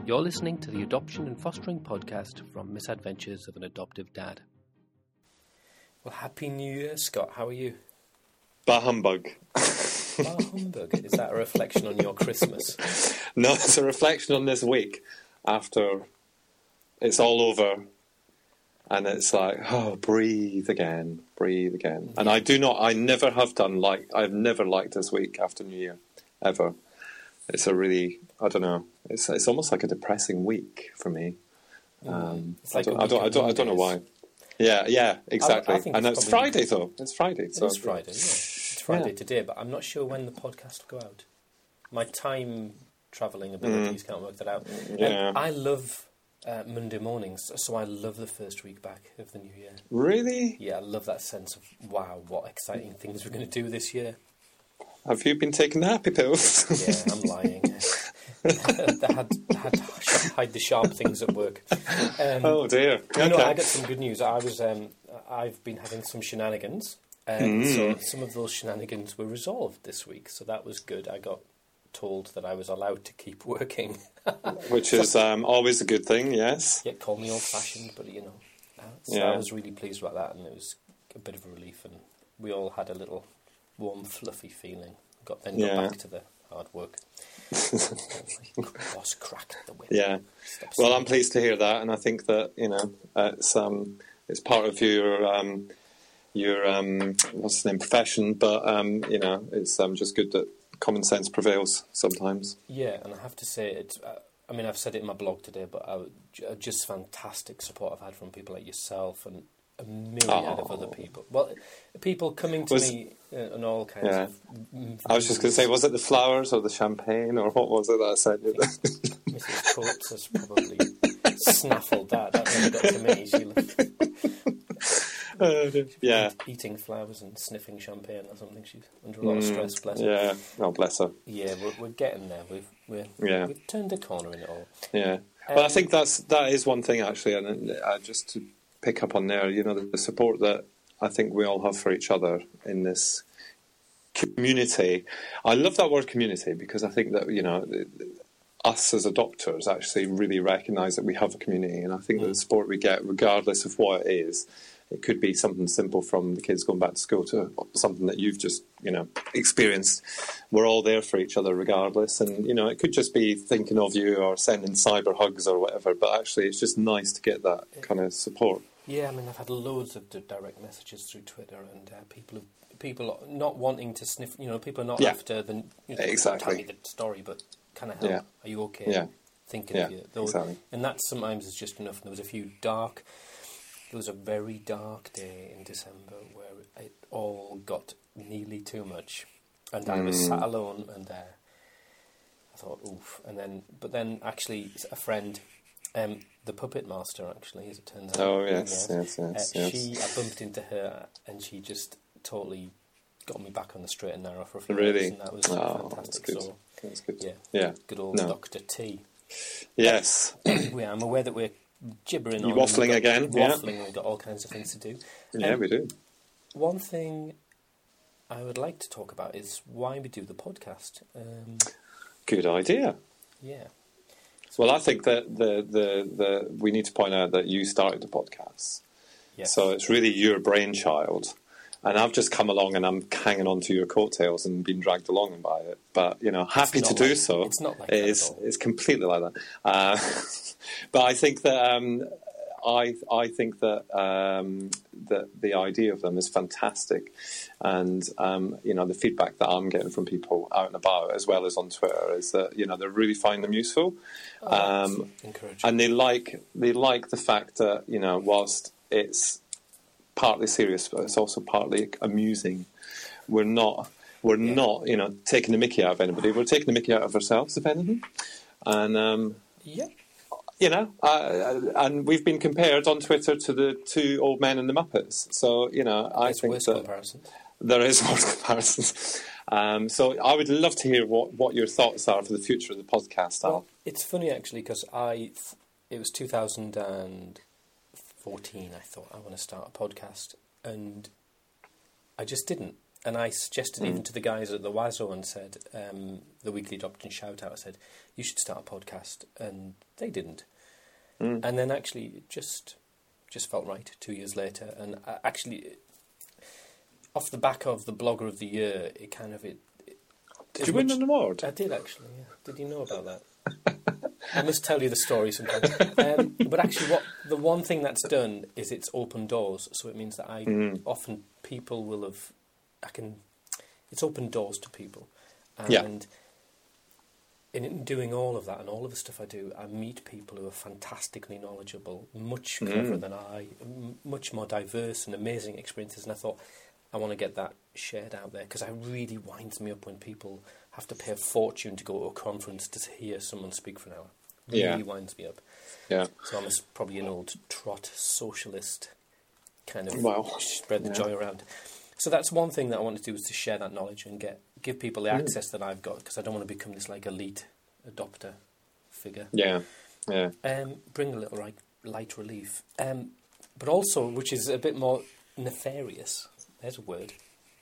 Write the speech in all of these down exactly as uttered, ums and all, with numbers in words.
You're listening to the Adoption and Fostering Podcast from Misadventures of an Adoptive Dad. Well, Happy New Year, Scott. How are you? Bah humbug. Bah humbug. Is that a reflection on your Christmas? No, it's a reflection on this week after it's all over. And it's like, oh, breathe again, breathe again. And I do not, I never have done like, I've never liked this week after New Year, ever. It's a really, I don't know, it's it's almost like a depressing week for me. Um, it's like I, don't, a I, don't, I, don't, I don't know why. Yeah, yeah, exactly. I, I think and it's it's Friday, though. It's Friday. It so is Friday, yeah. It's Friday yeah. today, but I'm not sure when the podcast will go out. My time travelling abilities mm. can't work that out. Yeah. Um, I love uh, Monday mornings, so I love the first week back of the new year. Really? Yeah, I love that sense of, wow, what exciting things we're going to do this year. Have you been taking the happy pills? Yeah, I'm lying. they had, had to hide the sharp things at work. Um, oh dear! You okay. know, I got some good news. I was, um, I've been having some shenanigans, and mm. so some of those shenanigans were resolved this week. So that was good. I got told that I was allowed to keep working, which so, is um, always a good thing. Yes. Yeah, call me old-fashioned, but you know, uh, so yeah. I was really pleased about that, and it was a bit of a relief, and we all had a little warm, fluffy feeling. Got then got yeah. back to the hard work. Boss cracked the whip. Yeah. Well, I'm pleased to hear that, and I think that you know it's um it's part of your um your um what's the name profession, but um you know it's um just good that common sense prevails sometimes. Yeah, and I have to say it's. Uh, I mean, I've said it in my blog today, but I, just fantastic support I've had from people like yourself and a myriad oh. of other people. Well, people coming to was, me uh, and all kinds yeah. of... I was just going to say, was it the flowers or the champagne or what was it that I sent you? Missus Coates has probably snaffled that. That never got to me. She uh, yeah. eating flowers and sniffing champagne or something. She's under a lot of mm, stress, bless her. Yeah, oh, bless her. Yeah, we're, we're getting there. We've, we're, yeah. we've turned a corner in it all. Yeah. Um, well, I think that's, that is one thing, actually, and uh, just to pick up on there, you know, the, the support that I think we all have for each other in this community. I love that word community because I think that, you know, us as adopters actually really recognise that we have a community, and I think mm. that the support we get, regardless of what it is, it could be something simple from the kids going back to school to something that you've just, you know, experienced. We're all there for each other regardless, and, you know, it could just be thinking of you or sending cyber hugs or whatever, but actually it's just nice to get that kind of support. Yeah, I mean, I've had loads of direct messages through Twitter, and uh, people have, people not wanting to sniff. You know, people are not yeah. after the you know, exactly. tell me the story, but can I help? Yeah. Are you okay? Yeah. Thinking yeah, of you, Though, exactly. And that sometimes is just enough. And there was a few dark. There was a very dark day in December where it all got nearly too much, and mm. I was sat alone, and uh, I thought, oof. And then, but then actually, a friend. Um, the Puppet Master, actually, as it turns out. Oh, yes, yes, yes, uh, yes. She, I bumped into her, and she just totally got me back on the straight and narrow for a few really? minutes, and that was oh, fantastic. That's good. So, that's good. Yeah, yeah. good old no. Doctor T. Yes. Anyway, I'm aware that we're gibbering You're on. waffling got, again. Waffling, yeah. we've got all kinds of things to do. Yeah, um, we do. One thing I would like to talk about is why we do the podcast. Um, good idea. Yeah. Well, I think that the, the, the we need to point out that you started the podcast. Yes. So it's really your brainchild. And I've just come along and I'm hanging on to your coattails and been dragged along by it. But, you know, happy to do like, so. It's not like it that is, at all. It's completely like that. Uh, but I think that um, I I think that um, that the idea of them is fantastic. And, um, you know, the feedback that I'm getting from people out and about, as well as on Twitter, is that, you know, they really find them useful. Oh, um, encouraging. And they like they like the fact that, you know, whilst it's partly serious, but it's also partly amusing. We're not, we're yeah. not, you know, taking the mickey out of anybody. We're taking the mickey out of ourselves, if anything. And, um, yeah. you know, uh, and we've been compared on Twitter to the two old men in the Muppets. So, you know, I There's think worse that comparisons. there is worse comparisons. Um, so I would love to hear what, what your thoughts are for the future of the podcast. Well, it's funny, actually, because I, it was two thousand fourteen, I thought, I want to start a podcast, and I just didn't. And I suggested mm. even to the guys at the W A S O and said, um, the Weekly Adoption Shout Out, I said, you should start a podcast. And they didn't. Mm. And then actually it just, just felt right two years later. And I actually, off the back of the Blogger of the Year, it kind of... it. it did you win an award? I did, actually, yeah. Did you know about that? I must tell you the story sometimes. Um, but actually, what the one thing that's done is it's opened doors. So it means that I mm. often people will have, I can, it's opened doors to people, and yeah. in doing all of that and all of the stuff I do, I meet people who are fantastically knowledgeable, much cleverer mm. than I, m- much more diverse and amazing experiences. And I thought, I want to get that shared out there because it really winds me up when people have to pay a fortune to go to a conference to hear someone speak for an hour. Really yeah. winds me up. Yeah. So I'm a, probably an old trot socialist kind of well, spread the yeah. joy around. So that's one thing that I want to do is to share that knowledge and get give people the mm. access that I've got because I don't want to become this like elite adopter figure. Yeah, yeah. Um, bring a little like, light relief. Um, but also, which is a bit more nefarious. There's a word.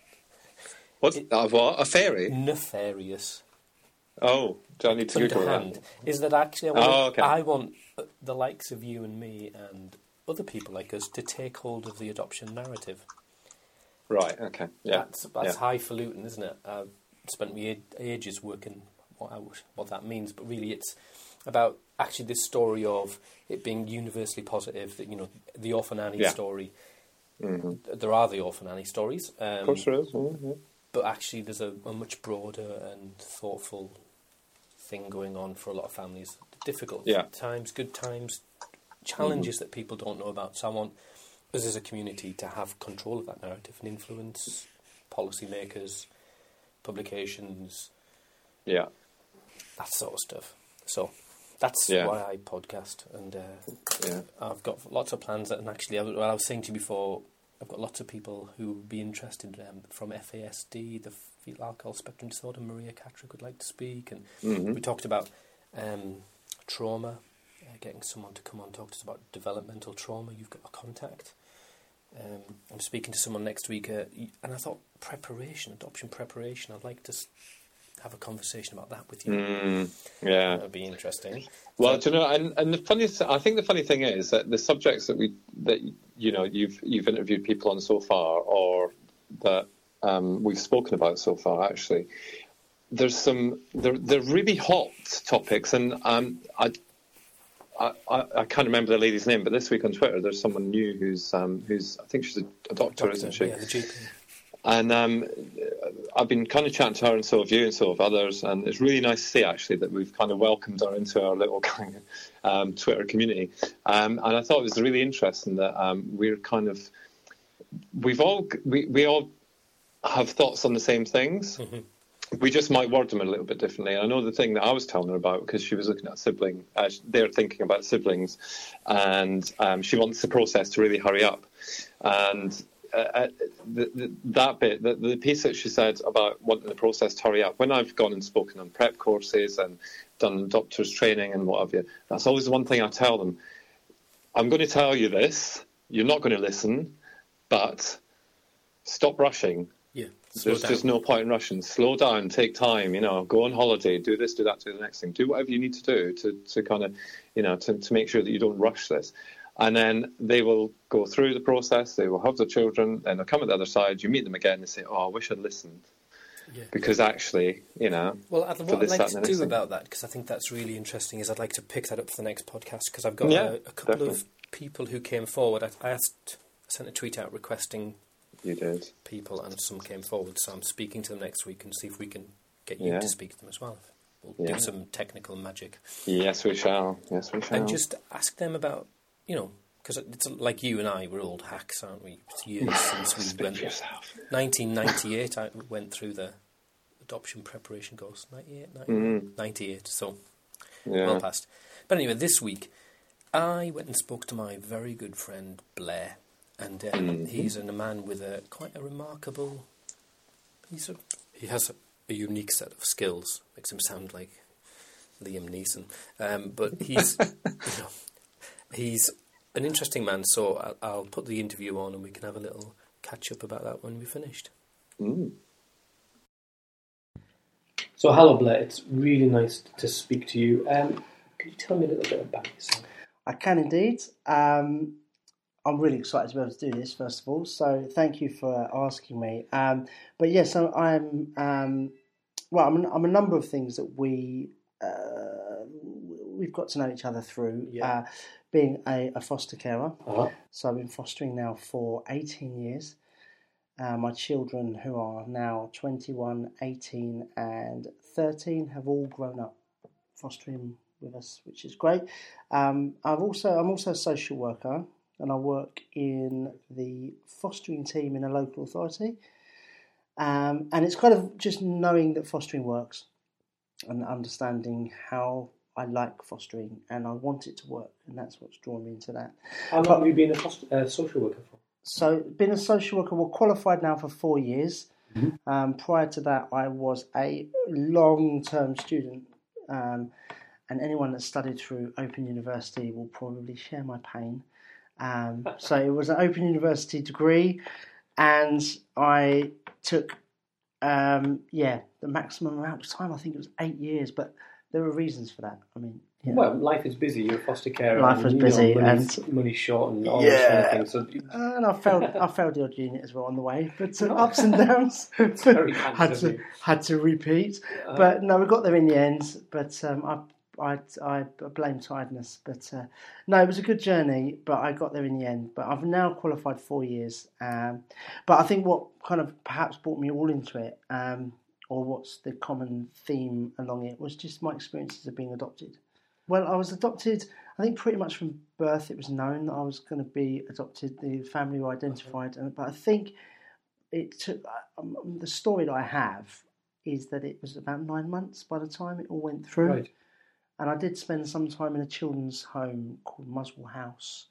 What's it, uh, what? A fairy? Nefarious. Oh, do I need to Google that? Is that actually I want, oh, okay. I want the likes of you and me and other people like us to take hold of the adoption narrative. Right, okay. Yeah. That's, that's yeah. highfalutin, isn't it? I've spent me ages working what, out what that means, but really it's about actually this story of it being universally positive, that, you know, the Orphan Annie yeah. story. Mm-hmm. There are the Orphan Annie stories. Um, of course there is. Mm-hmm. But actually there's a, a much broader and thoughtful thing going on for a lot of families. Difficult yeah. times, good times, challenges mm-hmm. that people don't know about. So I want us as a community to have control of that narrative and influence policymakers, publications, yeah, that sort of stuff. So that's yeah. why I podcast, and uh, yeah. I've got lots of plans. And actually, I was, well, I was saying to you before, I've got lots of people who would be interested um, from F A S D, the Fetal Alcohol Spectrum Disorder. Maria Catrick would like to speak, and mm-hmm. we talked about um, trauma, uh, getting someone to come on and talk to us about developmental trauma. You've got a contact. Um, I'm speaking to someone next week, uh, and I thought preparation, adoption preparation. I'd like to s- have a conversation about that with you. Mm, yeah, that would be interesting. Well, so, do you know, and, and the funniest, I think the funny thing is that the subjects that we that you know you've you've interviewed people on so far, or that um, we've spoken about so far, actually, there's some they're they're really hot topics, and um, I. I, I can't remember the lady's name, but this week on Twitter, there's someone new who's um, who's I think she's a, a doctor, doctor, isn't she? Yeah, the G P. And um, I've been kind of chatting to her, and so have you, and so have others. And it's really nice to see actually that we've kind of welcomed her into our little kind of um, Twitter community. Um, and I thought it was really interesting that um, we're kind of we've all we we all have thoughts on the same things. Mm-hmm. We just might word them a little bit differently. I know the thing that I was telling her about, because she was looking at sibling, uh, they're thinking about siblings, and um, she wants the process to really hurry up. And uh, the, the, that bit, the, the piece that she said about wanting the process to hurry up, when I've gone and spoken on prep courses and done doctors training and what have you, that's always the one thing I tell them. I'm going to tell you this, you're not going to listen, but stop rushing. Yeah. There's down. just no point in rushing. Slow down, take time, you know, go on holiday, do this, do that, do the next thing. Do whatever you need to do to, to kind of, you know, to, to make sure that you don't rush this. And then they will go through the process, they will have their children, then they'll come at the other side, you meet them again and say, oh, I wish I'd listened. Yeah. Because actually, you know... Well, I'd, what this, I'd like to do thing. about that, because I think that's really interesting, is I'd like to pick that up for the next podcast, because I've got yeah, a, a couple definitely. of people who came forward. I, I asked, I sent a tweet out requesting... You did. People, and some came forward, so I'm speaking to them next week and see if we can get you yeah. to speak to them as well. We'll yeah. do some technical magic. Yes, we shall. Yes, we shall. And just ask them about, you know, because it's like you and I, we're old hacks, aren't we? It's years since we went. nineteen ninety-eight, I went through the adoption preparation course. ninety-eight, ninety-eight, mm. ninety-eight, so yeah. well past. But anyway, this week, I went and spoke to my very good friend Blair. And um, mm-hmm. he's a man with a quite a remarkable. He's a, he has a, a unique set of skills. Makes him sound like Liam Neeson, um, but he's you know, he's an interesting man. So I'll, I'll put the interview on, and we can have a little catch up about that when we're finished. Mm. So, hello, Blair. It's really nice to speak to you. Um, can you tell me a little bit about yourself? I can indeed. Um, I'm really excited to be able to do this, first of all. So, thank you for asking me. Um, but yes, yeah, so I'm. Um, well, I'm. I'm a number of things that we uh, we've got to know each other through. Yeah. Uh, being a, a foster carer, Uh-huh. so I've been fostering now for eighteen years. Uh, my children, who are now twenty-one, eighteen and thirteen, have all grown up fostering with us, which is great. Um, I've also, I'm also a social worker, and I work in the fostering team in a local authority. Um, and it's kind of just knowing that fostering works and understanding how I like fostering and I want it to work, and that's what's drawn me into that. How long but, have you been a foster, uh, social worker for? So, been a social worker, well, qualified now for four years. Mm-hmm. Um, prior to that, I was a long-term student, um, and anyone that studied through Open University will probably share my pain. Um, so it was an Open University degree, and I took, um, yeah, the maximum amount of time. I think it was eight years, but there were reasons for that. I mean, you know, well, life is busy. You're a foster carer. Life was and, busy, know, money's, and money's short, and all yeah, those kind of things. So, and I failed. I failed the odd unit as well on the way, but uh, ups and downs. It's very kind had of to you. had to repeat, Uh, but no, we got there in the end. But um, I. I, I blame tiredness, but uh, no, it was a good journey, but I got there in the end. But I've now qualified four years. Um, but I think what kind of perhaps brought me all into it, um, or what's the common theme along it, was just my experiences of being adopted. Well, I was adopted, I think pretty much from birth. It was known that I was going to be adopted. The family were identified, and but I think it took, um, the story that I have is that it was about nine months by the time it all went through. Right. And I did spend some time in a children's home called Muswell House,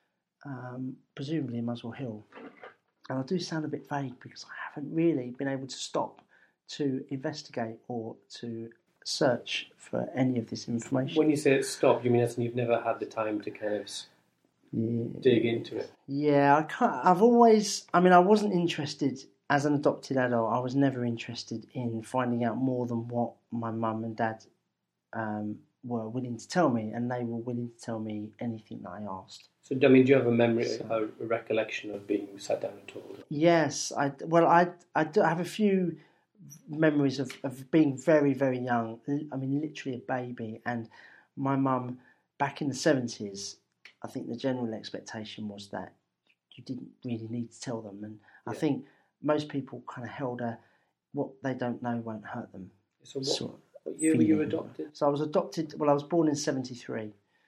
um, presumably in Muswell Hill. And I do sound a bit vague because I haven't really been able to stop to investigate or to search for any of this information. When you say stop, you mean as in you've never had the time to kind of yeah. dig into it? Yeah, I can't. I've always. I mean, I wasn't interested as an adopted adult. I was never interested in finding out more than what my mum and dad um, were willing to tell me, and they were willing to tell me anything that I asked. So, I mean, do you have a memory, a recollection of being sat down and told? Yes, I well, I I do have a few memories of, of being very very young. I mean, literally a baby, and my mum back in the seventies. I think the general expectation was that you didn't really need to tell them, and yeah. I think most people kind of held a what they don't know won't hurt them. So what? Sort of What year were you adopted? So I was adopted, well, I was born in seventy-three.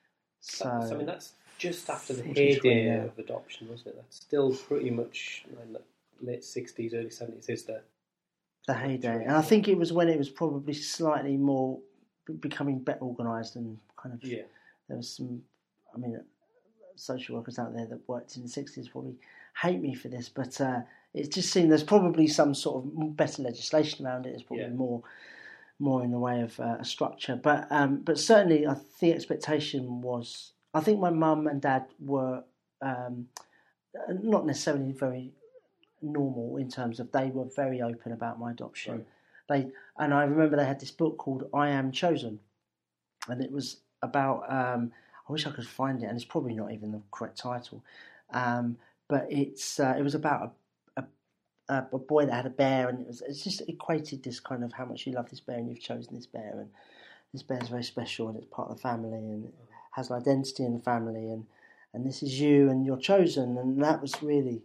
So, That's, I mean, that's just after the forty-three, heyday yeah. of adoption, wasn't it? That's still pretty much like late sixties, early seventies is the... The heyday. And I think it was when it was probably slightly more becoming better organised and kind of... Yeah. There was some, I mean, social workers out there that worked in the sixties probably hate me for this, but uh, it just seemed there's probably some sort of better legislation around it. There's probably yeah. more... more in the way of uh, a structure, but um, but certainly I think the expectation was, I think my mum and dad were um, not necessarily very normal in terms of they were very open about my adoption. Right. They and I remember they had this book called I Am Chosen, and it was about, um, I wish I could find it, and it's probably not even the correct title, um, but it's uh, it was about a Uh, a boy that had a bear, and it was it's just equated this kind of how much you love this bear and you've chosen this bear, and this bear is very special and it's part of the family and it has an identity in the family, and, and this is you and you're chosen, and that was really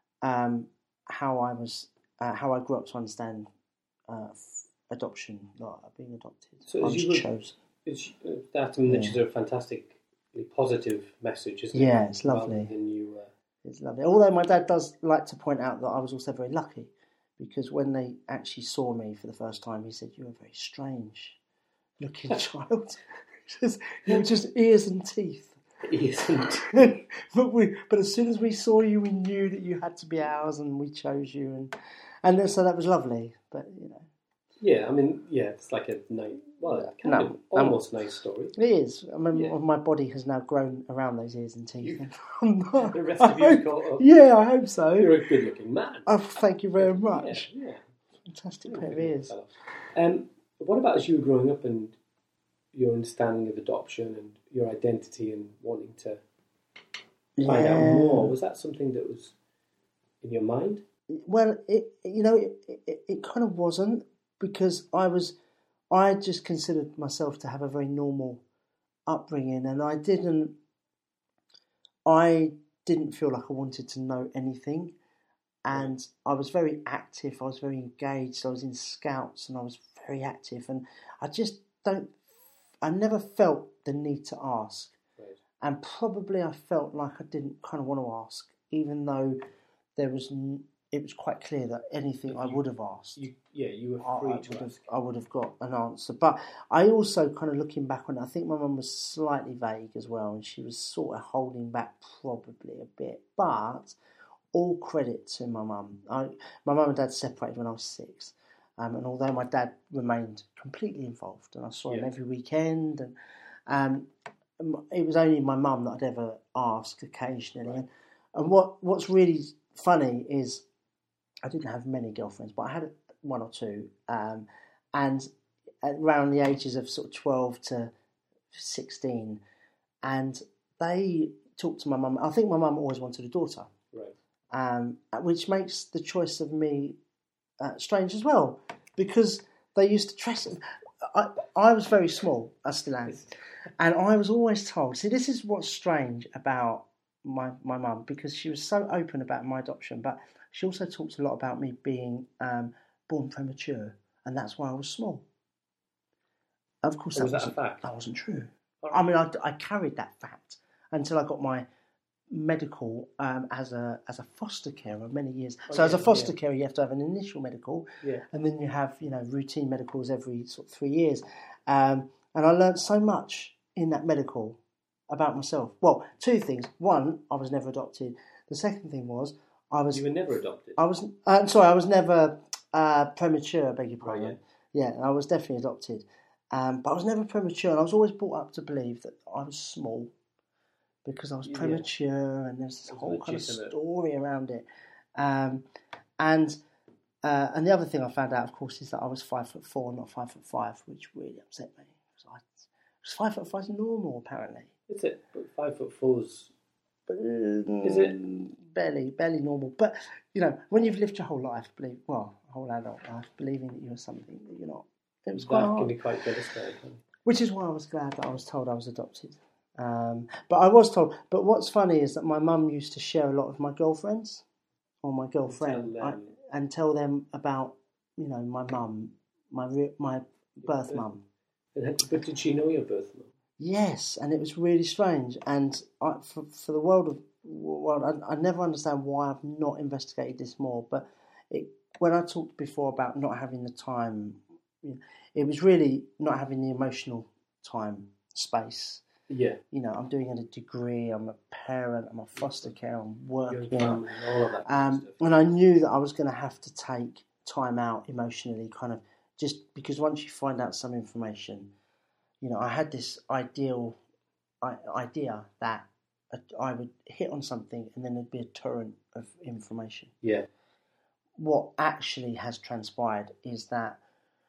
um, how I was uh, how I grew up to understand uh, adoption, like being adopted. So I was you chosen. It's, uh, that I mean, Yeah. which is a fantastically positive message, isn't Yeah, it? it's lovely. Rather than you, uh, It's lovely. Although my dad does like to point out that I was also very lucky, because when they actually saw me for the first time, he said, "You're a very strange looking child. just, you were just ears and teeth." Ears and teeth. but we, but as soon as we saw you, we knew that you had to be ours, and we chose you, and and so that was lovely. But you know, yeah, I mean, yeah, it's like a night Well, kind No, of almost nice story. It is. I mean, Yeah. my body has now grown around those ears and teeth. You- I'm not, The rest I of you's hope- caught up. Yeah, I hope so. You're a good-looking man. Oh, thank you very much. Yeah, yeah. Fantastic You're a pair of good-looking ears. fellow. Um, what about as you were growing up and your understanding of adoption and your identity and wanting to find out Yeah. more? Was that something that was in your mind? Well, it you know it, it it kind of wasn't, because I was I just considered myself to have a very normal upbringing, and I didn't I didn't feel like I wanted to know anything, and I was very active. I was very engaged. I was in Scouts, and I was very active, and I just don't. I never felt the need to ask, Right. and probably I felt like I didn't kind of want to ask, even though there was. N- It was quite clear that anything I You- would have asked, You, yeah, you were I, free I to would have, ask. I would have got an answer. But I also kind of looking back on it, I think my mum was slightly vague as well, and she was sort of holding back probably a bit. But all credit to my mum. I, my mum and dad separated when I was six, um, and although my dad remained completely involved, and I saw him Yeah. every weekend, and um, it was only my mum that I'd ever ask occasionally. And, and what what's really funny is, I didn't have many girlfriends, but I had one or two. Um, and around the ages of sort of twelve to sixteen. And they talked to my mum. I think my mum always wanted a daughter, Right. um, which makes the choice of me uh, strange as well, because they used to dress. I, I was very small, I still am. And I was always told, see, this is what's strange about my, my mum, because she was so open about my adoption, but she also talked a lot about me being um, born premature, and that's why I was small. Of course, Oh, was that a wasn't, fact? that wasn't true. All I right. mean, I, I carried that fact until I got my medical um, as a as a foster carer many years. Oh, so as a yeah, foster yeah. carer, you have to have an initial medical, Yeah. and then you have, you know, routine medicals every sort of three years. Um, and I learnt so much in that medical about myself. Well, two things. One, I was never adopted. The second thing was I was You were never adopted. I was uh, sorry, I was never uh, premature. I beg your pardon. Right, yeah. I was definitely adopted, um, but I was never premature, and I was always brought up to believe that I was small because I was Yeah. premature, and there's this It was whole kind of legitimate. story around it. Um, and uh, and the other thing I found out, of course, is that I was five foot four, not five foot five, which really upset me. So I, five foot five is normal, apparently. Is it? But five foot four's. Is it? barely, barely normal? But you know, when you've lived your whole life, believe well, whole adult life, believing that you're something that you're not, it was quite That can hard. be quite devastating. Which is why I was glad that I was told I was adopted. Um, but I was told. But what's funny is that my mum used to share a lot of my girlfriends, or my girlfriend, tell I, them- and tell them about, you know, my mum, my re- my birth birth- mum. But did she know your birth mum? Yes, and it was really strange. And I, for, for the world of world, I, I never understand why I've not investigated this more. But it, when I talked before about not having the time, it was really not having the emotional time, space. Yeah. You know, I'm doing a degree. I'm a parent. I'm a foster care. I'm Your working. family, all of that kind Um, of stuff. and I knew that I was going to have to take time out emotionally, kind of just because once you find out some information, you know, I had this ideal I, idea that I would hit on something and then there'd be a torrent of information. Yeah. What actually has transpired is that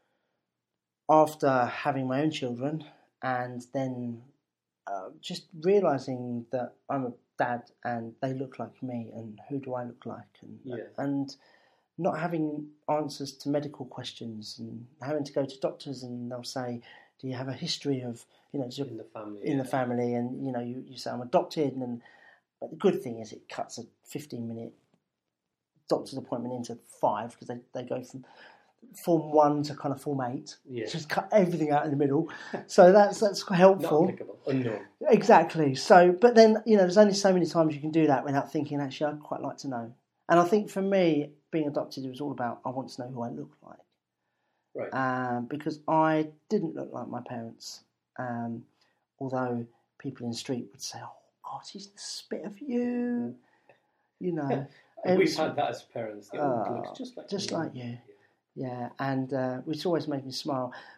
after having my own children and then uh, just realising that I'm a dad and they look like me and who do I look like, and Yeah. and not having answers to medical questions and having to go to doctors and they'll say, do you have a history of, you know, does your In the family. in yeah. the family, and you know, you, you say I'm adopted, and then, but the good thing is it cuts a fifteen minute doctor's appointment into five because they, they go from form one to kind of form eight. Yeah. Just cut everything out in the middle. So that's that's Not helpful. applicable. Unknown. Exactly. So, but then, you know, there's only so many times you can do that without thinking, actually, I'd quite like to know. And I think for me, being adopted, it was all about, I want to know who I look like. Right. Um, because I didn't look like my parents. Um, although people in the street would say, oh, God, he's the spit of you. You know. And we've it's- had that as parents. The old Oh, looks just like just you. like you. Yeah, and uh, which always made me smile. But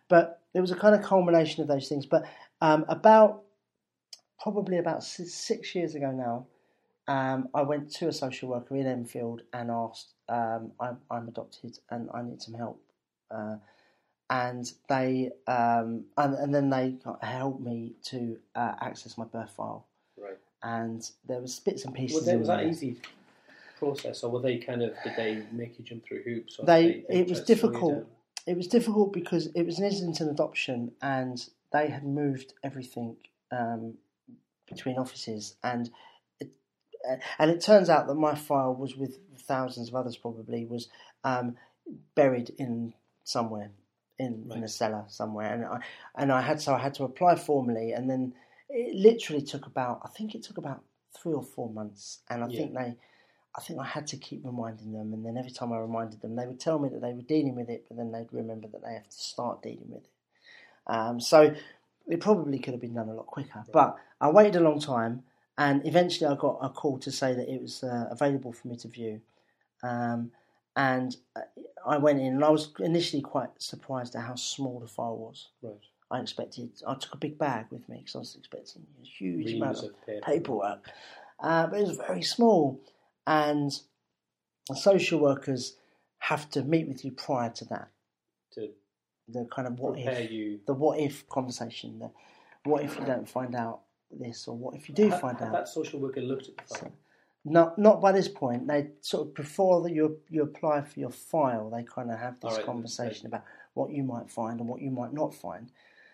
there was a kind of culmination of those things. But um, about probably about six, six years ago now, um, I went to a social worker in Enfield and asked, um, I'm, I'm adopted and I need some help. Uh, and they um, and, and then they helped me to uh, access my birth file. Right. And there was bits and pieces. Was that, in was that there. easy process, or were they kind of, did they make you jump through hoops? Or They, did they, they it was try to slow you difficult. down? It was difficult because it was an Islington adoption, and they had moved everything um, between offices, and it, and it turns out that my file was with thousands of others. Probably was um, buried in somewhere in, Right. in a cellar somewhere, and I and I had so I had to apply formally, and then it literally took about I think it took about three or four months, and I Yeah. think they. I think I had to keep reminding them, and then every time I reminded them, they would tell me that they were dealing with it, but then they'd remember that they have to start dealing with it. Um, so it probably could have been done a lot quicker. But I waited a long time, and eventually I got a call to say that it was uh, available for me to view. Um, and I went in, and I was initially quite surprised at how small the file was. Right. I expected, I took a big bag with me because I was expecting a huge Reams amount of, of paper. paperwork. Uh, but it was very small. And the social workers have to meet with you prior to that. To The kind of what prepare if, you. the what if conversation. The what if you don't find out this, or what if you do Had- find had out. that social worker looked at the file? So, not not by this point. They sort of before that you you apply for your file, they kind of have this All right, conversation right. about what you might find and what you might not find.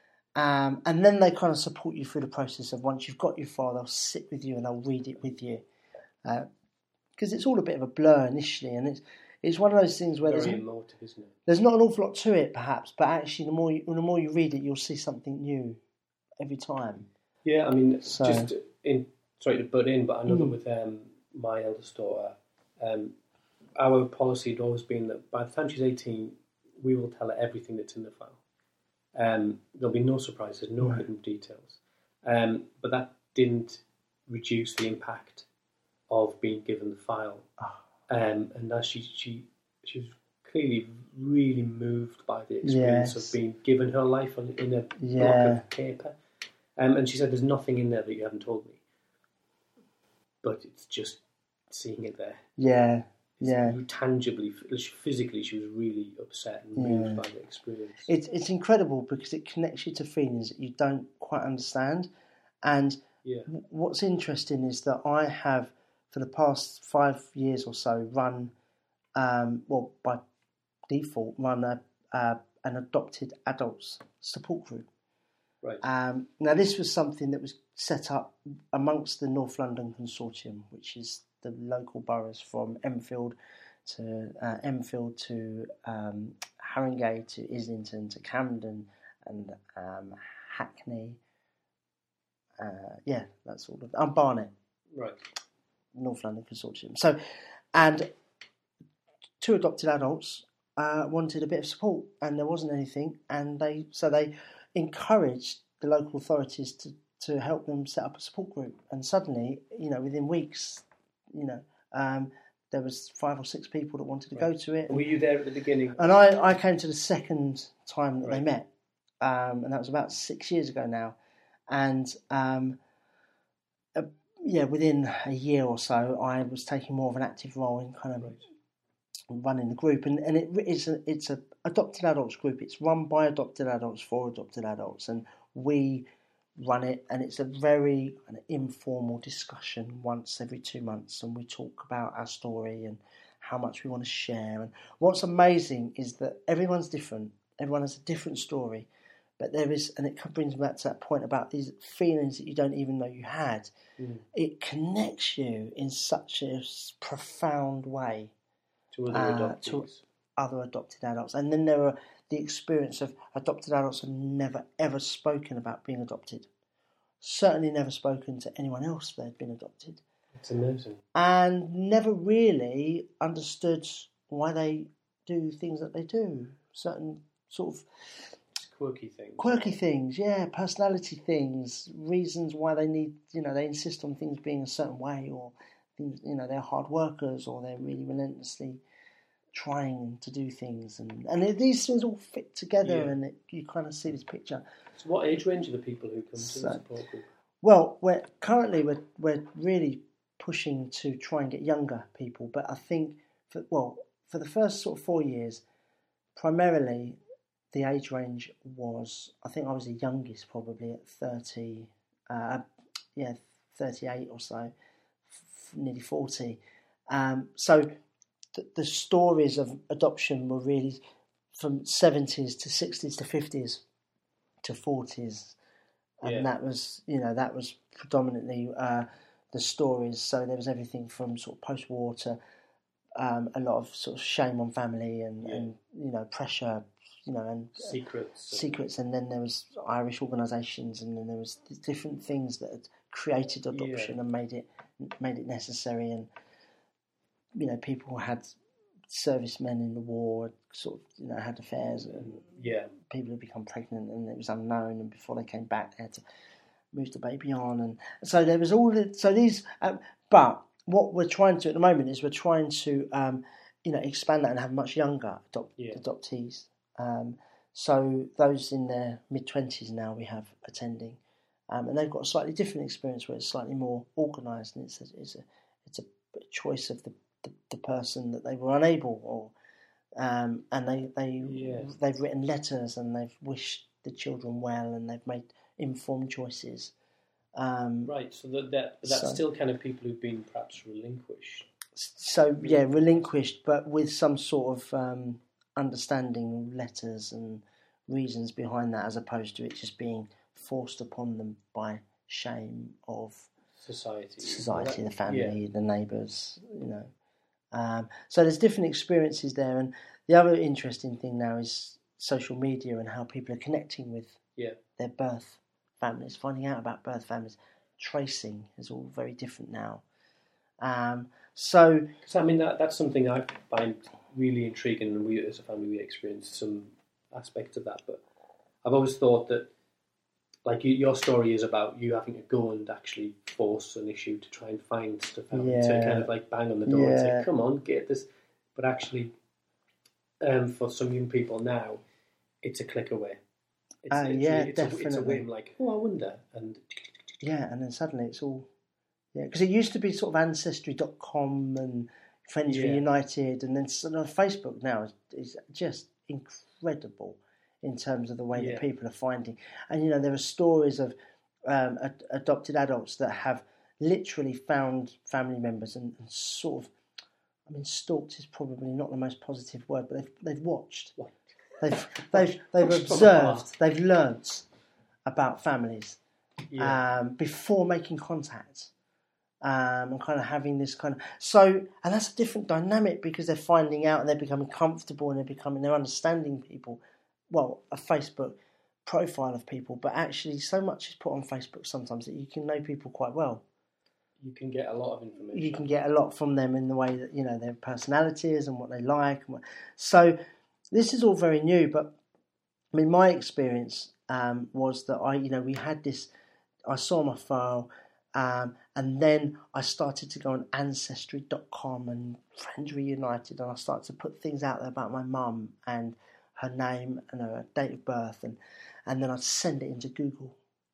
Um, and then they kind of support you through the process of once you've got your file, they'll sit with you and they'll read it with you. Uh, Because it's all a bit of a blur initially, and it's it's one of those things where Very there's emotive, isn't it? there's not an awful lot to it, perhaps, but actually, the more you, the more you read it, you'll see something new every time. Yeah, I mean, So- just in. Sorry to butt in, but I know that Mm. with um, my eldest daughter, um, our policy had always been that by the time she's eighteen, we will tell her everything that's in the file. Um, there'll be no surprises, no Right. hidden details. Um, but that didn't reduce the impact of being given the file. Oh. Um, and now she, she, she was clearly really moved by the experience Yes. of being given her life on, in a Yeah. block of paper. Um, and she said, there's nothing in there that you haven't told me. But it's just seeing it there. Yeah, yeah. You tangibly, physically, she was really upset and moved Yeah. by the experience. It's it's incredible because it connects you to feelings that you don't quite understand. And yeah. w- what's interesting is that I have, for the past five years or so, run, um, well, by default, run a, uh, an adopted adults support group. Right. Um, now, this was something that was set up amongst the North London Consortium, which is the local boroughs from Enfield to uh, Enfield to um, Haringey to Islington to Camden and um, Hackney. Uh, yeah, that's all of it. And Barnet, Right. North London Consortium. So, and two adopted adults uh, wanted a bit of support, and there wasn't anything, and they so they encouraged the local authorities to, to help them set up a support group. And suddenly, you know, within weeks, you know, um, there was five or six people that wanted to Right. go to it. Were you there at the beginning? And I, I came to the second time that they Right. met, um, and that was about six years ago now. And um, uh, yeah, within a year or so, I was taking more of an active role in kind of Right. running the group. And, and it, it's a it's a adopted adults group. It's run by adopted adults for adopted adults, and we run it. And it's a very kind of informal discussion once every two months, and we talk about our story and how much we want to share. And what's amazing is that everyone's different. Everyone has a different story. But there is, and it brings me back to that point about these feelings that you don't even know you had. Mm. It connects you in such a profound way To other uh, adoptees. to other adopted adults. And then there are the experience of adopted adults have never ever spoken about being adopted. Certainly never spoken to anyone else that had been adopted. It's amazing. And never really understood why they do things that they do. Certain sort of Quirky things. quirky things, yeah, personality things, reasons why they need, you know, they insist on things being a certain way, or things, you know, they're hard workers, or they're really relentlessly trying to do things, and and it, these things all fit together, Yeah. and it, you kind of see this picture. So what age range are the people who come to So- the support group? Well, we're currently we're we're really pushing to try and get younger people, but I think for, well for the first sort of four years, primarily the age range was, I think I was the youngest probably at thirty, uh, yeah, thirty-eight or so, f- nearly forty. Um, so the, the stories of adoption were really from seventies to sixties to fifties to forties. And Yeah. that was, you know, that was predominantly uh, the stories. So there was everything from sort of post-war to um, a lot of sort of shame on family and, Yeah. and you know, pressure, you know, and uh, Secrets. and- secrets. And then there was Irish organisations, and then there was th- different things that had created adoption Yeah. and made it made it necessary. And you know, people had servicemen in the war, sort of, you know, had affairs, and Yeah. people had become pregnant, and it was unknown. And before they came back, they had to move the baby on, and so there was all. The, so these, um, but what we're trying to at the moment is we're trying to, um, you know, expand that and have much younger adopt, Yeah. adoptees. Um, so those in their mid twenties now we have attending, um, and they've got a slightly different experience where it's slightly more organised, and it's a, it's a it's a choice of the, the, the person that they were unable, or um, and they they Yeah. they've written letters and they've wished the children well, and they've made informed choices. Um, Right, so that, that but that's So- still kind of people who've been perhaps relinquished. So yeah, relinquished, but with some sort of um, understanding, letters and reasons behind that, as opposed to it just being forced upon them by shame of Society. society, Well, the that- family, Yeah. the neighbours, you know. Um, so there's different experiences there, and the other interesting thing now is social media and how people are connecting with Yeah. their birth families, finding out about birth families. Tracing is all very different now. Um, so Because I mean, that, that's something I find really intriguing, and we as a family, we experienced some aspects of that. But I've always thought that, like, you, your story is about you having to go and actually force an issue to try and find stuff out, Yeah. to kind of like bang on the door and Yeah. say, come on, get this. But actually, um, for some young people now, it's a click away. It's, Uh, it's, yeah, it's, a, it's a definitely. whim, like, oh, I wonder. And yeah, and then suddenly it's all, yeah, because it used to be sort of ancestry dot com and Friends Yeah. Reunited, and then sort of Facebook now is, is just incredible in terms of the way Yeah. that people are finding. And you know, there are stories of um, ad- adopted adults that have literally found family members and, and sort of, I mean, stalked is probably not the most positive word, but they've they've watched, What? they've they've they've Watched from observed, afar. they've learnt about families. yeah, Um, before making contact, um, and kind of having this kind of so, and that's a different dynamic because they're finding out and they're becoming comfortable and they're becoming they're understanding people. Well, a Facebook profile of people, but actually, so much is put on Facebook sometimes that you can know people quite well. you can get a lot of information. You can get a lot from them in the way that you know their personality is and what they like. And what, so this is all very new, but I mean, my experience um, was that I, you know, we had this. I saw my file, um, and then I started to go on ancestry dot com and Friends Reunited, and I started to put things out there about my mum and her name and her date of birth, and and then I'd send it into Google.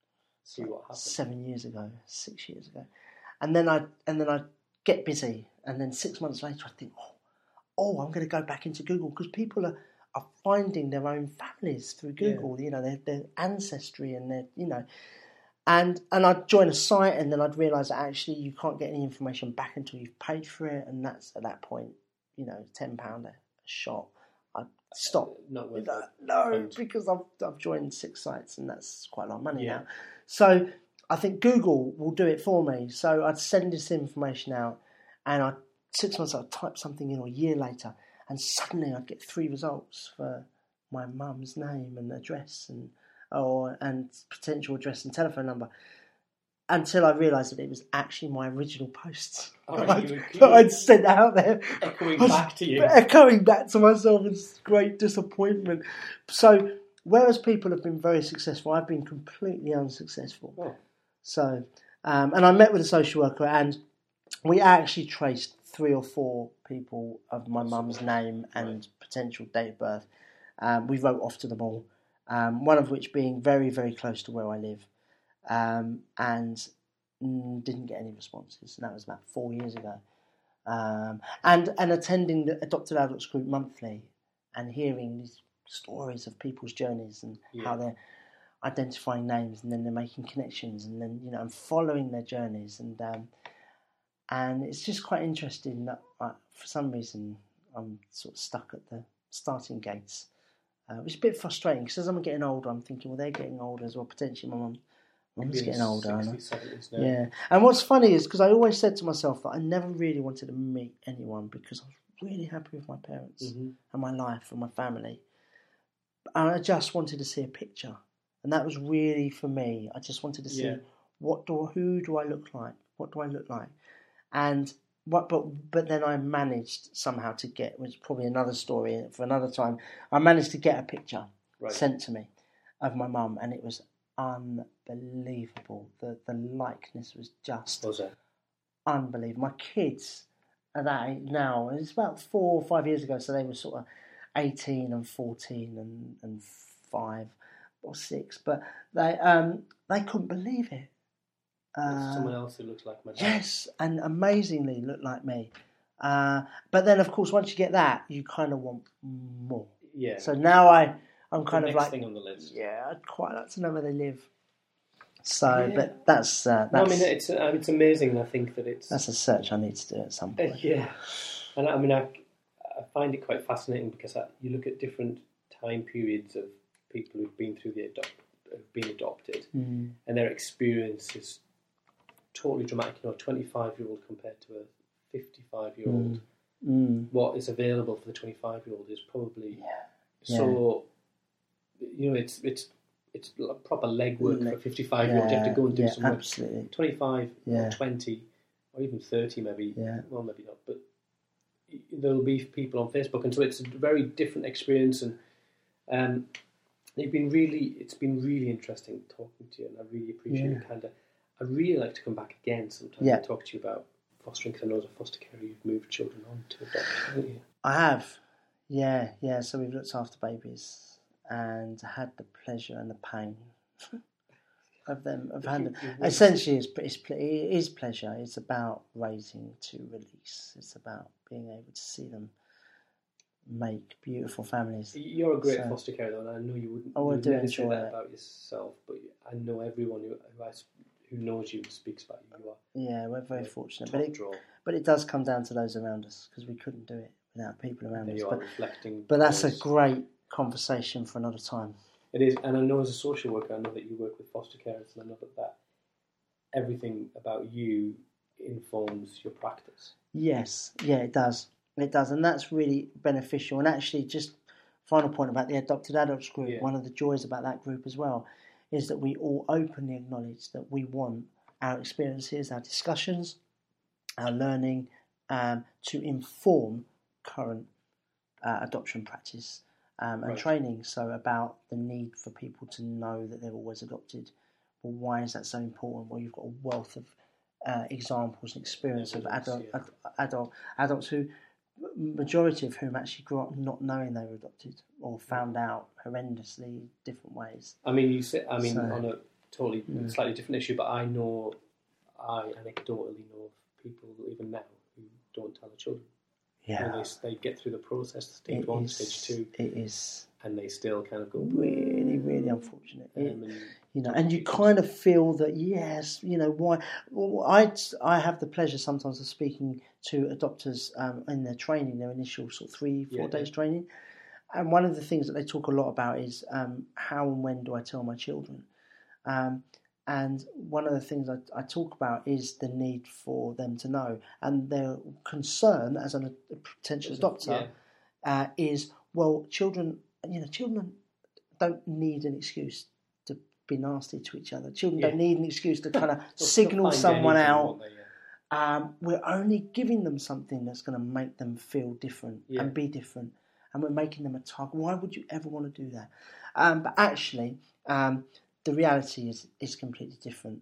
See what happens. Seven years ago, six years ago, and then I and then I get busy, and then six months later I think, oh, oh, I'm going to go back into Google because people are, are finding their own families through Google, you know, their their ancestry and their you know, and and I'd join a site, and then I'd realise that actually you can't get any information back until you've paid for it, and that's at that point, you know, ten pound a shot. I'd stop. Not worth No, it. no, And- because I've I've joined six sites and that's quite a lot of money Yeah. now. So I think Google will do it for me. So I'd send this information out, and I six months I'd type something in, or a year later, and suddenly I'd get three results for my mum's name and address and or and potential address and telephone number. Until I realised that it was actually my original posts Oh, that, I'd, you were- that I'd sent out there. Echoing I was back to you. Echoing back to myself is great disappointment. So, whereas people have been very successful, I've been completely unsuccessful. Oh. So, um, and I met with a social worker, and we actually traced three or four people of my mum's name and Right. potential date of birth. Um, we wrote off to them all, um, one of which being very, very close to where I live, um, and mm, didn't get any responses. And that was about four years ago. Um, and, and attending the Adopted Adults group monthly and hearing these stories of people's journeys and Yeah. how they're identifying names and then they're making connections and then, you know, and following their journeys. And um, and it's just quite interesting that uh, for some reason I'm sort of stuck at the starting gates, uh, which is a bit frustrating because as I'm getting older, I'm thinking, well, they're getting older as well. Potentially my mum, mum's Being getting older. aren't I? sixties, seventies now. Yeah. And what's funny is because I always said to myself that I never really wanted to meet anyone because I was really happy with my parents Mm-hmm. and my life and my family. And I just wanted to see a picture. And that was really for me. I just wanted to see Yeah. what do who do I look like? What do I look like? And what but but then I managed somehow to get, which is probably another story for another time, I managed to get a picture Right. sent to me of my mum and it was unbelievable. The the likeness was just Was it? unbelievable. My kids are that age now, and it's about four or five years ago, so they were sort of eighteen and fourteen and, and five or six, but they um they couldn't believe it. There's Uh, someone else who looks like my dad. yes, and amazingly looked like me. Uh, but then, of course, once you get that, you kind of want more. Yeah. So now I, I'm The kind of next like, thing on the list. yeah, I'd quite like to know where they live. So, Yeah. but that's uh, No, I that's mean, it's uh, it's amazing. And I think that it's that's a search I need to do at some Uh, point. yeah, and I mean, I, I find it quite fascinating because I, you look at different time periods of people who've been through the adopt, have been adopted, Mm. and their experience is totally dramatic. You know, a twenty-five-year-old compared to a fifty-five-year-old. Mm. What is available for the twenty-five-year-old is probably Yeah. so. You know, it's it's it's proper legwork for a fifty-five-year-old. You have to go and do yeah, some work. absolutely. twenty-five Yeah. or twenty or even thirty maybe, Yeah. well maybe not, but there'll be people on Facebook, and so it's a very different experience, and um, it's been really it's been really interesting talking to you, and I really appreciate Yeah. it. Kind of, I'd really like to come back again sometime Yeah. and talk to you about fostering, because I know as a foster carer you've moved children on to adopt, haven't you? I have. Yeah, yeah. So we've looked after babies and had the pleasure and the pain of them. Of You- handling. you wouldn't- Essentially, it's, it's ple- it is pleasure. It's about raising to release. It's about being able to see them make beautiful families. You're a great So- foster carer, though, and I know you wouldn't. Oh, I you would do never say enjoy that it. about yourself, but I know everyone who who, I, s- who knows you and speaks about you. You are Yeah, we're very Yeah, fortunate, top but it draw. but it does come down to those around us because we couldn't do it without people around There us. you are But reflecting. but that's a those- great conversation for another time. It is, and I know as a social worker, I know that you work with foster carers, and I know that, that everything about you informs your practice. Yes, yeah, it does. It does, and that's really beneficial. And actually, just final point about the Adopted Adults group, Yeah. one of the joys about that group as well is that we all openly acknowledge that we want our experiences, our discussions, our learning um, to inform current uh, adoption practice um, and Right. training. So about the need for people to know that they're always adopted. Well, why is that so important? Well, you've got a wealth of uh, examples and experience of Evidence, adult, yeah. ad, adult adults who, majority of whom actually grew up not knowing they were adopted or found out horrendously different ways. I mean, you say, I mean, So- on a totally Yeah. slightly different issue, but I know, I anecdotally know of people even now who don't tell their children. You know, they, they get through the process, stage It one, is- stage two, It is and they still kind of go, really, really unfortunate. um, It- and you know, and you kind of feel that yes, you know, why? Well, I I have the pleasure sometimes of speaking to adopters um, in their training, their initial sort of three, four Yeah, days yeah. training, and one of the things that they talk a lot about is um, how and when do I tell my children, um, and one of the things I, I talk about is the need for them to know, and their concern as an, a potential adopter uh, is well, children, you know, children don't need an excuse to be nasty to each other. Children Yeah. don't need an excuse to kind of They'll- they'll signal find someone anything, out. won't they? Yeah. Um, we're only giving them something that's going to make them feel different Yeah. and be different, and we're making them a target. Why would you ever want to do that? Um, but actually, um, the reality is is completely different.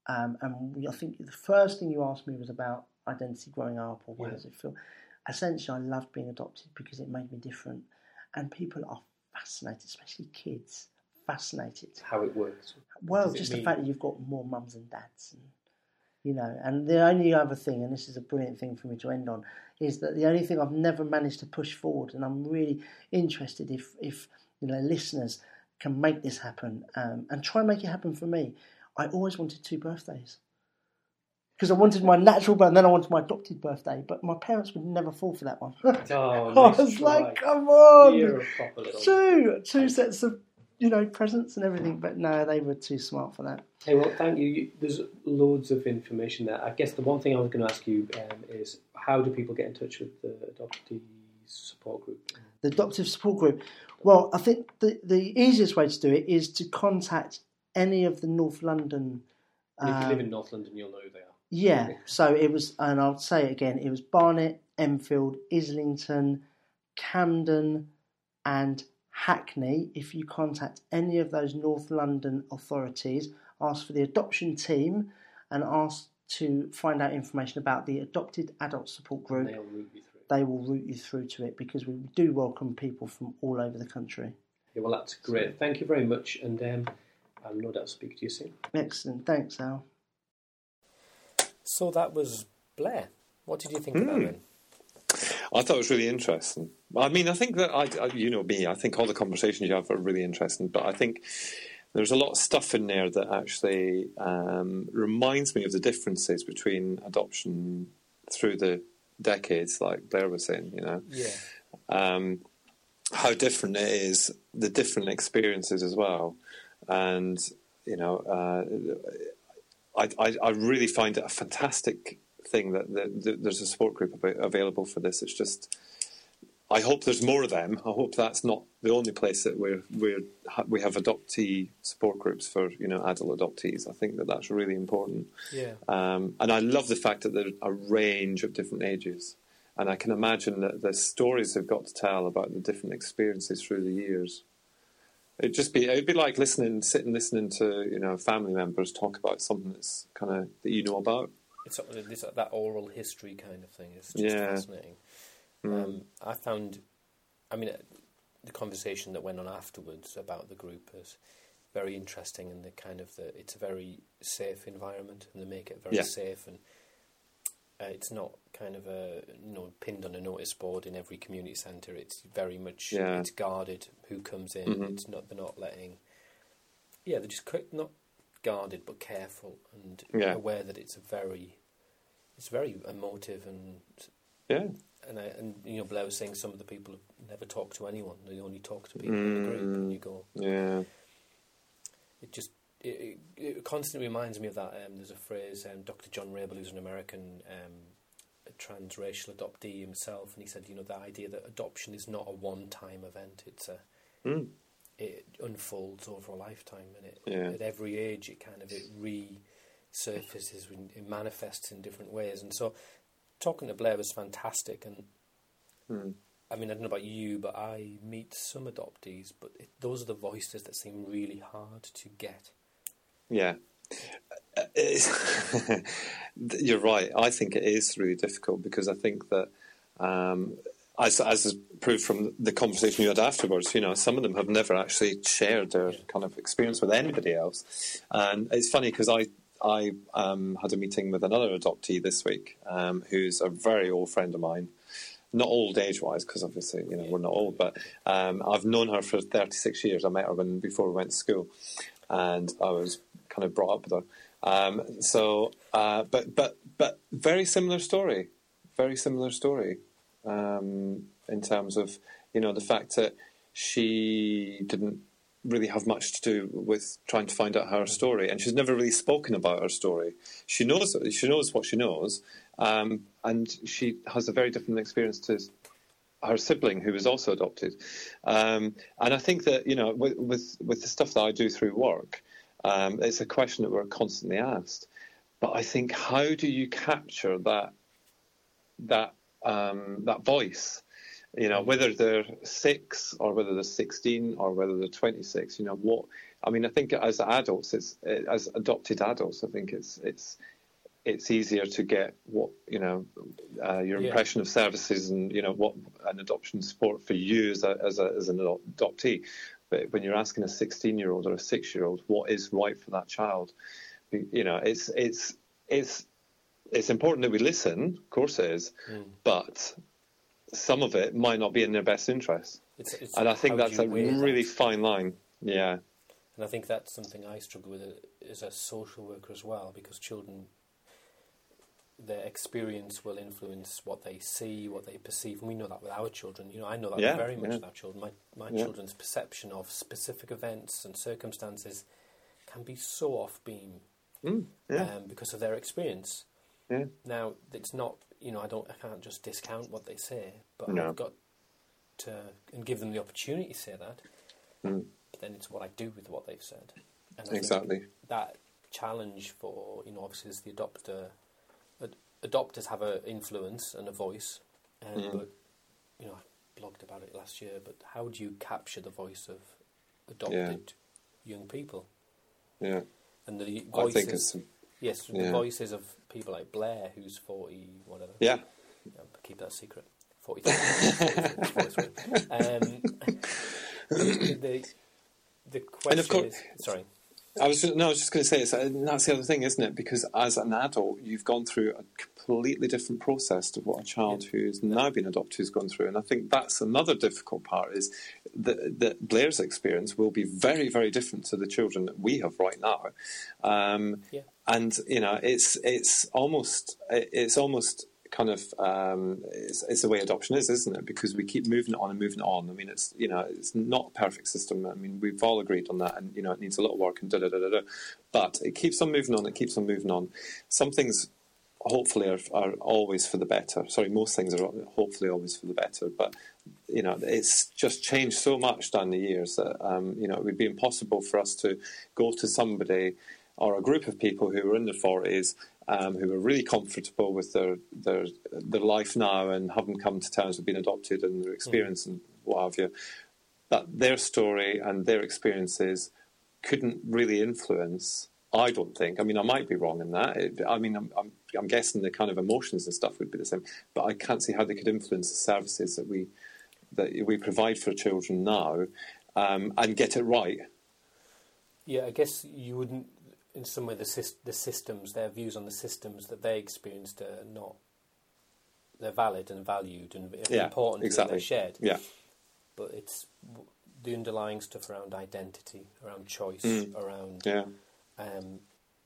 Um, and we, I think the first thing you asked me was about identity growing up, or what Yeah. does it feel? Essentially, I loved being adopted because it made me different. And people are fascinated, especially kids, fascinated. How it works. Well, does it just mean? the fact that you've got more mums and dads. And, you know, and the only other thing, and this is a brilliant thing for me to end on, is that the only thing I've never managed to push forward, and I'm really interested if, if you know, listeners can make this happen um, and try and make it happen for me. I always wanted two birthdays. Because I wanted my natural birthday and then I wanted my adopted birthday, but my parents would never fall for that one. Oh, I nice was try. like, come on! You're a proper little... Two, two sets of, you know, presents and everything, but no, they were too smart for that. Hey, well, thank you. you. There's loads of information there. I guess the one thing I was going to ask you um, is how do people get in touch with the adoptee support group? The adoptive support group. Well, I think the, the easiest way to do it is to contact any of the North London... And if you um, live in North London, you'll know who they are. Yeah, so it was, and I'll say it again, it was Barnet, Enfield, Islington, Camden and Hackney. If you contact any of those North London authorities, ask for the adoption team and ask to find out information about the Adopted Adult Support Group, They'll route you through. they will route you through to it because we do welcome people from all over the country. Yeah, well, that's great. Thank you very much, and um, I'll no doubt speak to you soon. Excellent, thanks Al. So that was Blair. What did you think mm. about him? I thought it was really interesting. I mean, I think that, I, I, you know me, I think all the conversations you have are really interesting, but I think there's a lot of stuff in there that actually um, reminds me of the differences between adoption through the decades, like Blair was saying, you know. Yeah. Um, how different it is, the different experiences as well. And, you know, uh, I, I, I really find it a fantastic thing that, that, that there's a support group available for this. It's just, I hope there's more of them. I hope that's not the only place that we're, we're we have adoptee support groups for, you know, adult adoptees. I think that that's really important. Yeah. Um, and I love the fact that there's a range of different ages. And I can imagine that the stories they've got to tell about the different experiences through the years. It'd just be, it'd be like listening, sitting listening to, you know, family members talk about something that's kind of, that you know about. It's, it's that oral history kind of thing. It's just yeah. fascinating. Mm. Um, I found, I mean, the conversation that went on afterwards about the group is very interesting, and the kind of the, it's a very safe environment, and they make it very yeah. safe, and uh, it's not kind of a, you know, pinned on a notice board in every community centre. It's very much yeah. it's guarded who comes in. Mm-hmm. It's not, they're not letting. Yeah, they're just not guarded but careful and yeah. aware that it's a very, it's very emotive and yeah. And I, and you know, Blair was saying some of the people never talk to anyone. They only talk to people mm, in the group, and you go. Yeah. It just it, it, it constantly reminds me of that. Um, there's a phrase. Um, Doctor John Rabel, who's an American um, a transracial adoptee himself, and he said, you know, the idea that adoption is not a one-time event. It's a mm. it unfolds over a lifetime, and it yeah. at every age it kind of it resurfaces, it manifests in different ways, and so. Talking to Blair was fantastic, and mm. I mean, I don't know about you, but I meet some adoptees, but it, those are the voices that seem really hard to get. Yeah. You're right. I think it is really difficult because I think that, um, as, as is proved from the conversation you had afterwards, you know, some of them have never actually shared their yeah. kind of experience with anybody else. And it's funny because I, I um, had a meeting with another adoptee this week, um, who's a very old friend of mine. Not old age-wise, because obviously, you know, we're not old, but um, I've known her for thirty-six years. I met her when before we went to school, and I was kind of brought up with her. Um, so, uh, but but but very similar story, very similar story, um, in terms of, you know, the fact that she didn't really have much to do with trying to find out her story, and she's never really spoken about her story. She knows she knows what she knows, um, and she has a very different experience to her sibling, who was also adopted. Um, and I think that, you know, with, with with the stuff that I do through work, um, it's a question that we're constantly asked. But I think, how do you capture that that um, that voice? You know, whether they're six or whether they're sixteen or whether they're twenty-six, you know, what I mean, I think as adults, it's as adopted adults, I think it's it's it's easier to get what you know uh, your Yeah. impression of services and you know what an adoption support for you as a, as, a, as an adoptee. But when you're asking a sixteen-year-old or a six-year-old what is right for that child, you know, it's it's it's it's important that we listen. Of course, it is, Mm. but some of it might not be in their best interest. It's, it's And I think how do that's you a weigh that? really fine line. Yeah. And I think that's something I struggle with as a social worker as well, because children, their experience will influence what they see, what they perceive, and we know that with our children. You know, I know that Yeah, very much yeah. with our children. My my Yeah. children's perception of specific events and circumstances can be so off-beam Mm, yeah. um, because of their experience. Yeah. Now, it's not, you know, I don't, I can't just discount what they say, but No. I've got to and give them the opportunity to say that. Mm, But then it's what I do with what they've said. And I think exactly. that challenge for, you know, obviously as the adopter, ad- adopters have an influence and a voice, um, Mm. but, you know, I blogged about it last year, but how do you capture the voice of adopted young people? Yeah. And the I voices, think it's yes, the yeah. voices of people like Blair, who's forty, whatever. yeah. Yeah, but keep that a secret. forty-three. forty-three. Um, the, the, the question And of course- is... Sorry. I was just, no, I was just going to say it's, and that's the other thing, isn't it? Because as an adult, you've gone through a completely different process to what a child Yeah. who's now been adopted has gone through, and I think that's another difficult part. Is that, that Blair's experience will be very, very different to the children that we have right now, um, Yeah. and you know, it's it's almost it's almost. kind of um, it's, it's the way adoption is, isn't it? Because we keep moving it on and moving it on. I mean, it's you know it's not a perfect system. I mean, we've all agreed on that, and you know it needs a lot of work and da da da da da. But it keeps on moving on. It keeps on moving on. Some things, hopefully, are, are always for the better. Sorry, most things are hopefully always for the better. But you know, it's just changed so much down the years that um, you know it would be impossible for us to go to somebody or a group of people who were in their forties. Um, who are really comfortable with their, their their life now and haven't come to terms with being adopted and their experience mm. and what have you, that their story and their experiences couldn't really influence, I don't think. I mean, I might be wrong in that. It, I mean, I'm, I'm, I'm guessing the kind of emotions and stuff would be the same, but I can't see how they could influence the services that we that we provide for children now um, and get it right. Yeah, I guess you wouldn't... In some way, the syst- the systems, their views on the systems that they experienced are not, they're valid and valued and Yeah, important exactly. that they're shared. Yeah. But it's w- the underlying stuff around identity, around choice, Mm. around Yeah. um,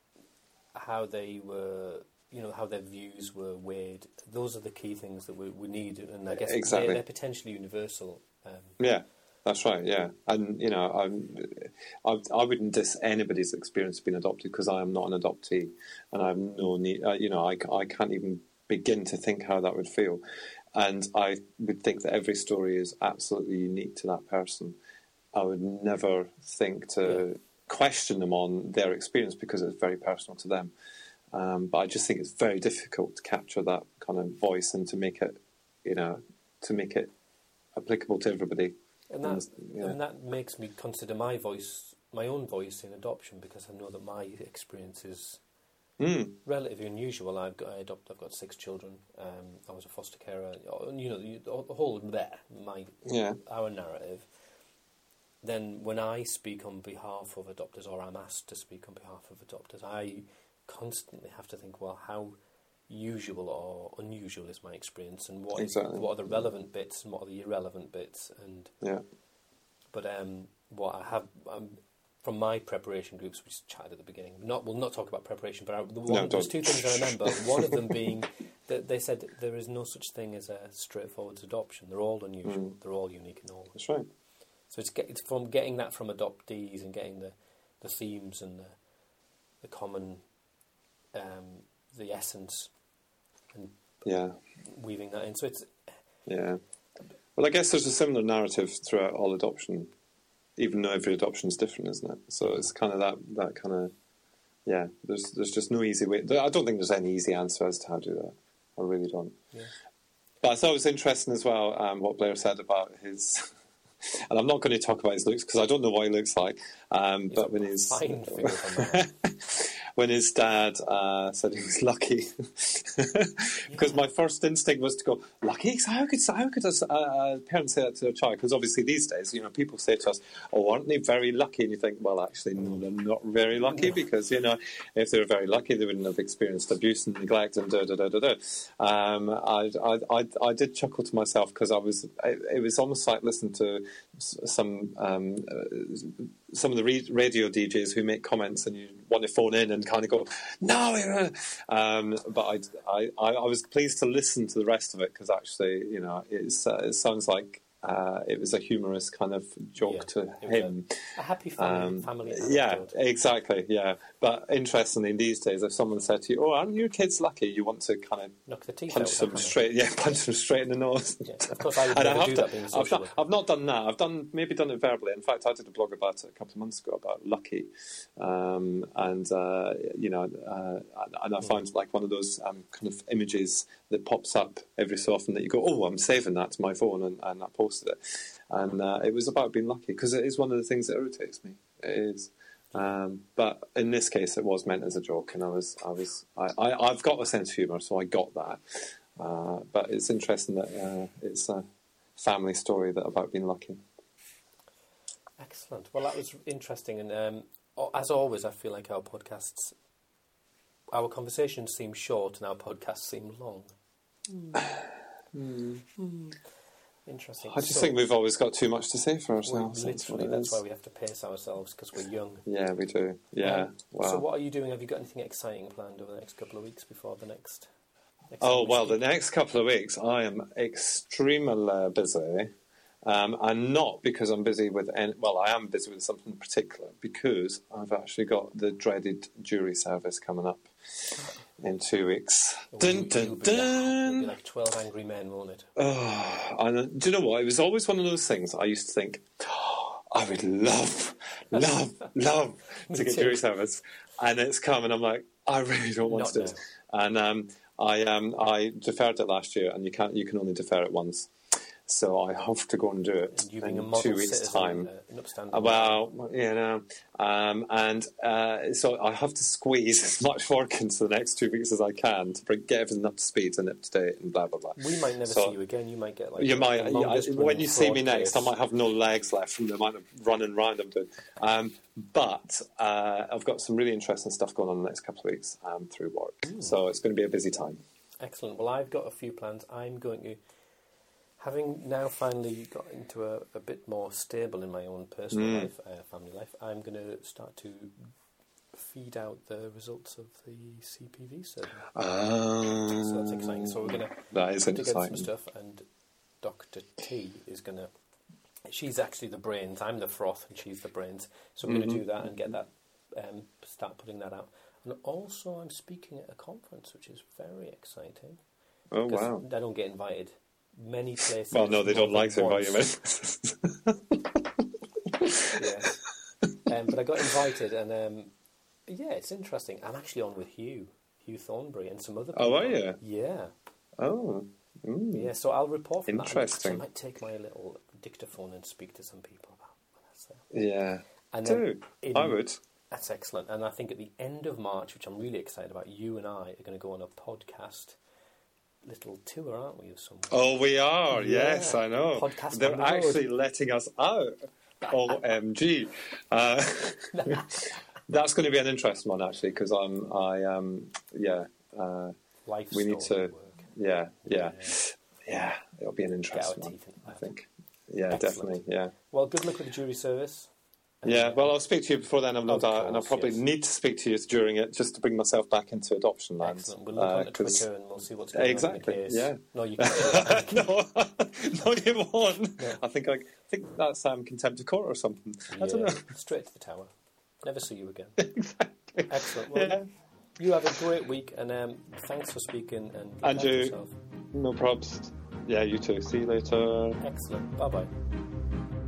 how they were, you know, how their views were weighed. Those are the key things that we, we need, and I guess Exactly. they're, they're potentially universal. Um, Yeah. That's right, yeah, and you know, I'm, I, I wouldn't diss anybody's experience of being adopted because I am not an adoptee, and I have no need. Uh, you know, I, I can't even begin to think how that would feel, and I would think that every story is absolutely unique to that person. I would never think to Yeah. question them on their experience because it's very personal to them. Um, but I just think it's very difficult to capture that kind of voice and to make it, you know, to make it applicable to everybody. And that, yeah. and that makes me consider my voice, my own voice in adoption, because I know that my experience is Mm. relatively unusual. I've got, I adopt, I've got six children. Um, I was a foster carer. You know, the, the whole there, my Yeah. our narrative. Then, when I speak on behalf of adopters, or I'm asked to speak on behalf of adopters, I constantly have to think, well, how usual or unusual is my experience, and what is, Exactly. what are the relevant bits and what are the irrelevant bits, and Yeah. but um, what I have um, from my preparation groups, we chatted at the beginning. Not we'll not talk about preparation, but I, the one, No, there's don't. two things I remember. One of them being that they said there is no such thing as a straightforward adoption. They're all unusual. Mm. They're all unique and all. That's right. So it's get, it's from getting that from adoptees and getting the, the themes and the the common um, the essence and Yeah. weaving that in. So it's Yeah. Well, I guess there's a similar narrative throughout all adoption, even though every adoption is different, isn't it? So it's kind of that, that kind of, yeah, there's there's just no easy way. I don't think there's any easy answer as to how to do that. I really don't. yeah. But I thought it was interesting as well um, what Blair said about his and I'm not going to talk about his looks because I don't know what he looks like. Um, He's but a when his fine figure from that. when his dad uh, said he was lucky, because yeah. my first instinct was to go, lucky? How could how could a uh, parent say that to their child? Because obviously these days, you know, people say to us, "Oh, aren't they very lucky?" And you think, well, actually, no, they're not very lucky because you know, if they were very lucky, they wouldn't have experienced abuse and neglect and da da da da da. Um, I, I I I did chuckle to myself because I was it, it was almost like listening to some um, uh, some of the re- radio D Js who make comments and you want to phone in and kind of go, no, um, but I, I, I was pleased to listen to the rest of it because actually, you know, it's, uh, it sounds like uh, it was a humorous kind of joke yeah, to him. A, a happy family. Um, family yeah, exactly, yeah. But interestingly, these days, if someone said to you, oh, aren't your kids lucky? You want to kind of knock the teeth punch out them straight, yeah, punch them straight in the nose. Yeah, of course, I would never I do to, that being a social I've not, I've not done that. I've done maybe done it verbally. In fact, I did a blog about it a couple of months ago about lucky, um, and uh, you know, uh, and I found like one of those um, kind of images that pops up every so often that you go, oh, I'm saving that to my phone, and, and I posted it, and uh, it was about being lucky because it is one of the things that irritates me. It is. Um, but in this case, it was meant as a joke, and I was, I was, I, I, I've got a sense of humour, so I got that. Uh, but it's interesting that uh, it's a family story that about being lucky. Excellent. Well, that was interesting, and um, as always, I feel like our podcasts, our conversations seem short, and our podcasts seem long. Mm. Mm. Interesting. I just so, think we've always got too much to say for ourselves. Literally, that's, that's why we have to pace ourselves because we're young. Yeah, we do. Yeah. Um, wow. So, what are you doing? Have you got anything exciting planned over the next couple of weeks before the next? next oh well, week? the next couple of weeks, I am extremely busy, um, and not because I'm busy with. Any, well, I am busy with something in particular because I've actually got the dreaded jury service coming up in two weeks. Oh, dun, you, dun, you'll be dun. Like, you'll be like twelve angry men, won't it? Oh, and do you know what? It was always one of those things I used to think, oh, I would love, love, love to get jury service. And it's come and I'm like, I really don't want Not to do it. And um, I um, I deferred it last year, and you can't you can only defer it once. So I have to go and do it and in two weeks' citizen, time. Uh, an upstanding uh, well, you know, um, and uh, so I have to squeeze as much work into the next two weeks as I can to bring, get everything up to speed and up to date and blah blah blah. We might never so, see you again. You might get like you might yeah, when you see me case. next, I might have no legs left from the amount of running around I'm doing. Um, but uh, I've got some really interesting stuff going on in the next couple of weeks um, through work, mm. so it's going to be a busy time. Excellent. Well, I've got a few plans. I'm going to. Having now finally got into a, a bit more stable in my own personal mm. life, uh, family life, I'm going to start to feed out the results of the C P V survey. Um, so that's exciting. So we're going to that is put together exciting. some stuff, and Doctor T is going to. She's actually the brains. I'm the froth, and she's the brains. So we're mm-hmm. going to do that and get that, um, start putting that out. And also, I'm speaking at a conference, which is very exciting. Oh wow! I don't get invited. Many places. Well, no, they don't like to invite you in. yeah. Um, but I got invited, and um, yeah, it's interesting. I'm actually on with Hugh, Hugh Thornbury, and some other people. Oh, are you? Yeah. Oh. Mm. Yeah, so I'll report from Interesting. that. I might take my little dictaphone and speak to some people about when that's there. Yeah. And Do. In, I would. That's excellent. And I think at the end of March, which I'm really excited about, you and I are going to go on a podcast little tour, aren't we, of some? Oh, we are. Yeah. Yes, I know. Podcast They're the actually letting us out. O M G. Uh, that's going to be an interesting one, actually, because I'm, I, um, yeah. Uh, Life we need to, work. yeah, yeah, yeah, yeah. It'll be an interesting one, I think. Yeah, Excellent. definitely. Yeah. Well, good luck with the jury service. Yeah, well, I'll speak to you before then, I've no Of doubt, course, and I'll probably yes. need to speak to you during it just to bring myself back into adoption land. Excellent. We'll look uh, on Twitter and we'll see what's going exactly, on in the case. Yeah. No, you can't do that. no, no, you won't. No. I think I, I think that's um, contempt of court or something. Yeah. I don't know. Straight to the tower. Never see you again. Exactly. Excellent. Well, yeah. you have a great week, and um, thanks for speaking. And look And after you, yourself. no probs. Yeah, you too. See you later. Excellent. Bye bye.